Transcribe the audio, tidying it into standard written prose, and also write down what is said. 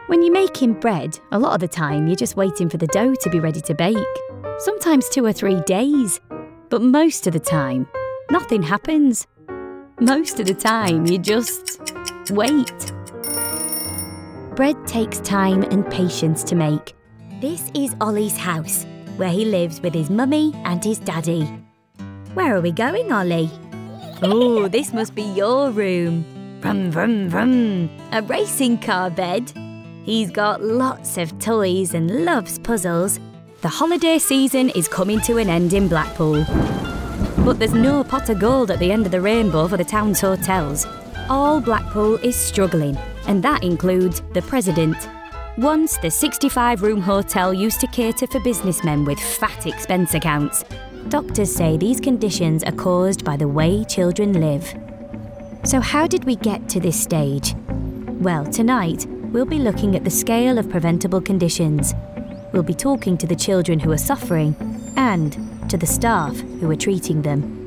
When you're making bread, a lot of the time you're just waiting for the dough to be ready to bake. Sometimes 2 or 3 days. But most of the time, nothing happens. Most of the time, you just wait. Bread takes time and patience to make. This is Ollie's house, where he lives with his mummy and his daddy. Where are we going, Ollie? Oh, this must be your room. Vroom, vroom, vroom. A racing car bed. He's got lots of toys and loves puzzles. The holiday season is coming to an end in Blackpool. But there's no pot of gold at the end of the rainbow for the town's hotels. All Blackpool is struggling, and that includes the President. Once, the 65-room hotel used to cater for businessmen with fat expense accounts. Doctors say these conditions are caused by the way children live. So how did we get to this stage? Well, tonight, we'll be looking at the scale of preventable conditions. We'll be talking to the children who are suffering and to the staff who are treating them.